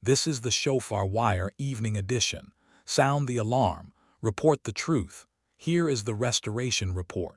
This is the Shofar Wire Evening Edition. Sound the alarm. Report the truth. Here is the Restoration Report.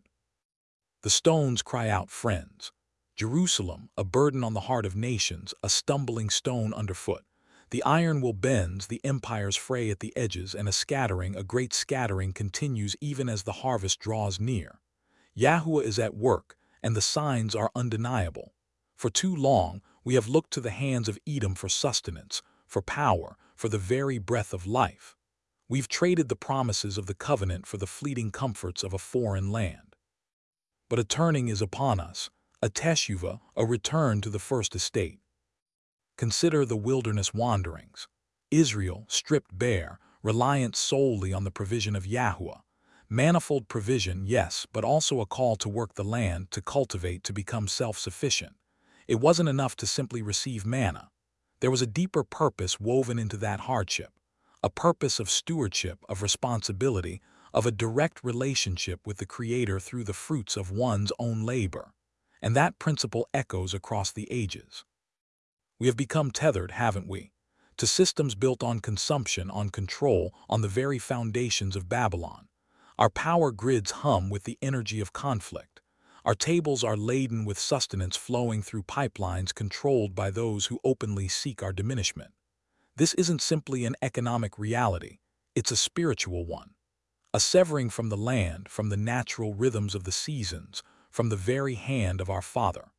The stones cry out, friends. Jerusalem, a burden on the heart of nations, a stumbling stone underfoot. The iron will bend, the empires fray at the edges, and a great scattering continues even as the harvest draws near. Yahuwah is at work, and the signs are undeniable. For too long, we have looked to the hands of Edom for sustenance, for power, for the very breath of life. We've traded the promises of the covenant for the fleeting comforts of a foreign land. But a turning is upon us, a teshuvah, a return to the first estate. Consider the wilderness wanderings. Israel, stripped bare, reliant solely on the provision of Yahuwah. Manifold provision, yes, but also a call to work the land, to cultivate, to become self-sufficient. It wasn't enough to simply receive manna. There was a deeper purpose woven into that hardship, a purpose of stewardship, of responsibility, of a direct relationship with the Creator through the fruits of one's own labor. And that principle echoes across the ages. We have become tethered, haven't we, to systems built on consumption, on control, on the very foundations of Babylon. Our power grids hum with the energy of conflict. Our tables are laden with sustenance flowing through pipelines controlled by those who openly seek our diminishment. This isn't simply an economic reality, it's a spiritual one. A severing from the land, from the natural rhythms of the seasons, from the very hand of our Father.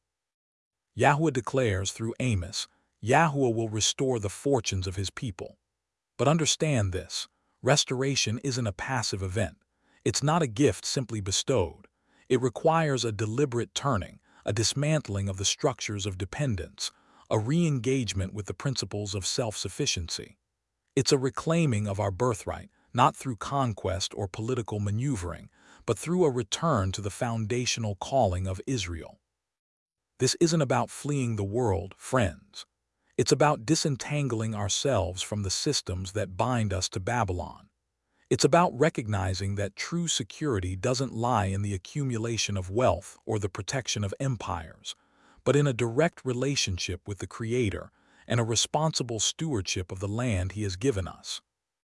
Yahuwah declares through Amos, Yahuwah will restore the fortunes of his people. But understand this, restoration isn't a passive event. It's not a gift simply bestowed. It requires a deliberate turning, a dismantling of the structures of dependence, a re-engagement with the principles of self-sufficiency. It's a reclaiming of our birthright, not through conquest or political maneuvering, but through a return to the foundational calling of Israel. This isn't about fleeing the world, friends. It's about disentangling ourselves from the systems that bind us to Babylon. It's about recognizing that true security doesn't lie in the accumulation of wealth or the protection of empires, but in a direct relationship with the Creator and a responsible stewardship of the land He has given us.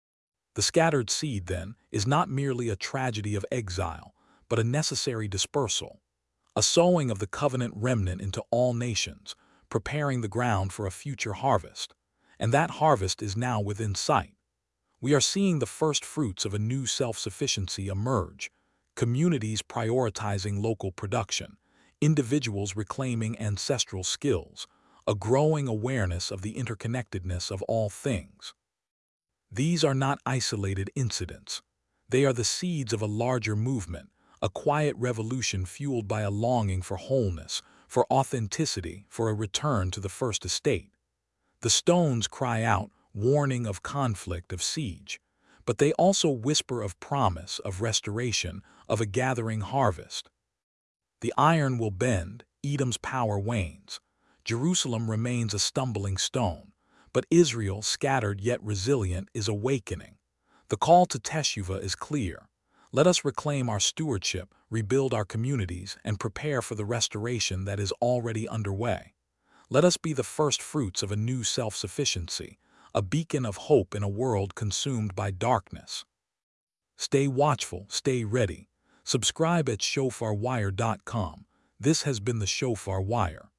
The scattered seed, then, is not merely a tragedy of exile, but a necessary dispersal, a sowing of the covenant remnant into all nations, preparing the ground for a future harvest. And that harvest is now within sight. We are seeing the first fruits of a new self-sufficiency emerge, communities prioritizing local production, individuals reclaiming ancestral skills, a growing awareness of the interconnectedness of all things. These are not isolated incidents. They are the seeds of a larger movement, a quiet revolution fueled by a longing for wholeness, for authenticity, for a return to the first estate. The stones cry out, warning of conflict, of siege, but they also whisper of promise, of restoration, of a gathering harvest. The iron will bend, Edom's power wanes. Jerusalem remains a stumbling stone, but Israel, scattered yet resilient, is awakening. The call to teshuvah is clear. Let us reclaim our stewardship, rebuild our communities, and prepare for the restoration that is already underway. Let us be the first fruits of a new self-sufficiency, a beacon of hope in a world consumed by darkness. Stay watchful, stay ready. Subscribe at shofarwire.com. This has been the Shofar Wire.